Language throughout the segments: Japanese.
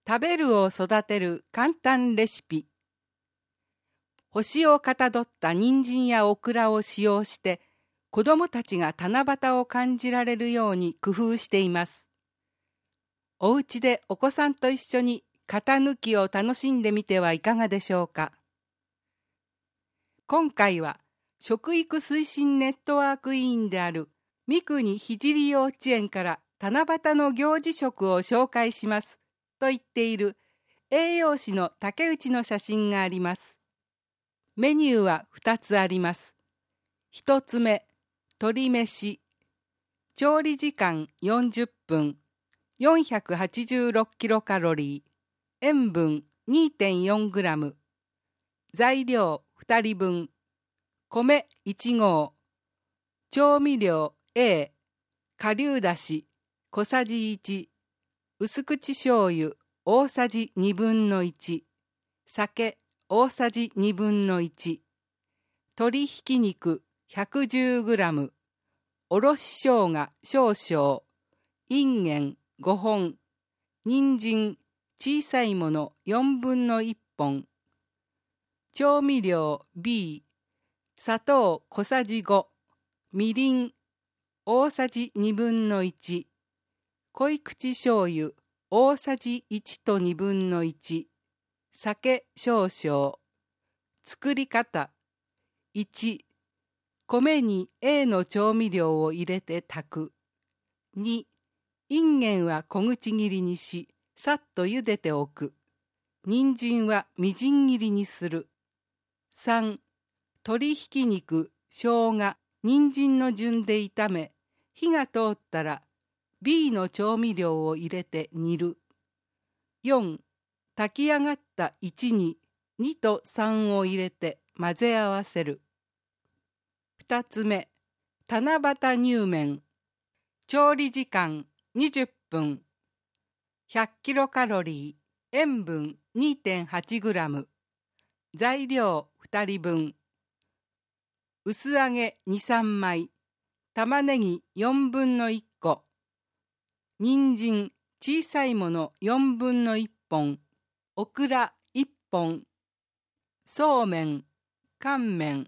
食べるを育てる簡単レシピ。星をかたどった人参やオクラを使用して、子どもたちが七夕を感じられるように工夫しています。お家でお子さんと一緒に型抜きを楽しんでみてはいかがでしょうか。今回は食育推進ネットワーク委員である三国聖幼稚園から七夕の行事食を紹介しますと言っている栄養士の竹内の写真があります。メニューは2つあります。1つ目、鶏飯。調理時間40分、486キロカロリー、塩分 2.4 グラム。材料2人分。米1合。調味料 A、顆粒だし小さじ1、薄口醤油大さじ2分の1、酒大さじ2分の1、鶏ひき肉 110g、おろし生姜少々、いんげん5本、人参小さいもの4分の1本、調味料 B、砂糖小さじ5、みりん大さじ2分の1、濃口醤油大さじ1と2分の1、酒少々。作り方。1、米に A の調味料を入れて炊く。2、いんげんは小口切りにし、さっと茹でておく。人参はみじん切りにする。3、鶏ひき肉、生姜、人参の順で炒め、火が通ったら B の調味料を入れて煮る。4、炊き上がった1に2と3を入れて混ぜ合わせる。2つ目、七夕乳麺。調理時間20分。100キロカロリー、塩分 2.8 グラム。材料2人分。薄揚げ2、3枚。玉ねぎ4分の1個。人参小さいもの4分の1本。オクラ1本。そうめん、乾麺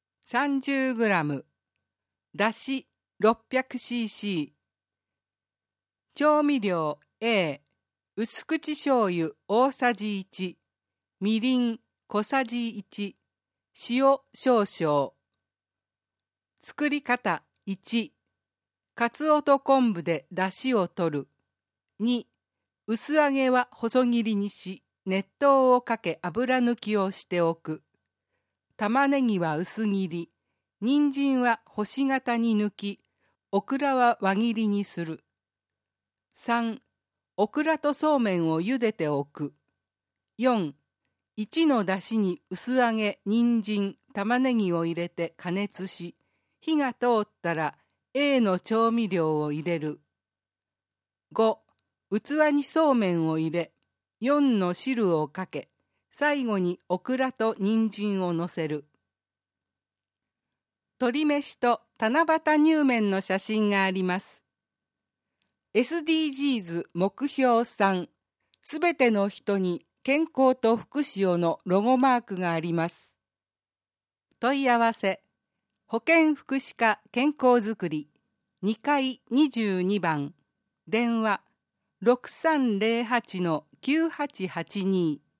30g。だし 600cc。調味料 A、薄口醤油大さじ1、みりん小さじ1、塩少々。作り方。1、かつおと昆布でだしを取る。2、薄揚げは細切りにし、熱湯をかけ油抜きをしておく。玉ねぎは薄切り、人参は星形に抜き、オクラは輪切りにする。3、オクラとそうめんを茹でておく。4、1のだしに薄揚げ、人参、玉ねぎを入れて加熱し、火が通ったら A の調味料を入れる。5、器にそうめんを入れ、4の汁をかけ、最後にオクラと人参をのせる。鶏飯と七夕乳麺の写真があります。SDGs 目標3、すべての人に健康と福祉をのロゴマークがあります。問い合わせ、保健福祉課健康づくり、2階22番、電話 6308-9882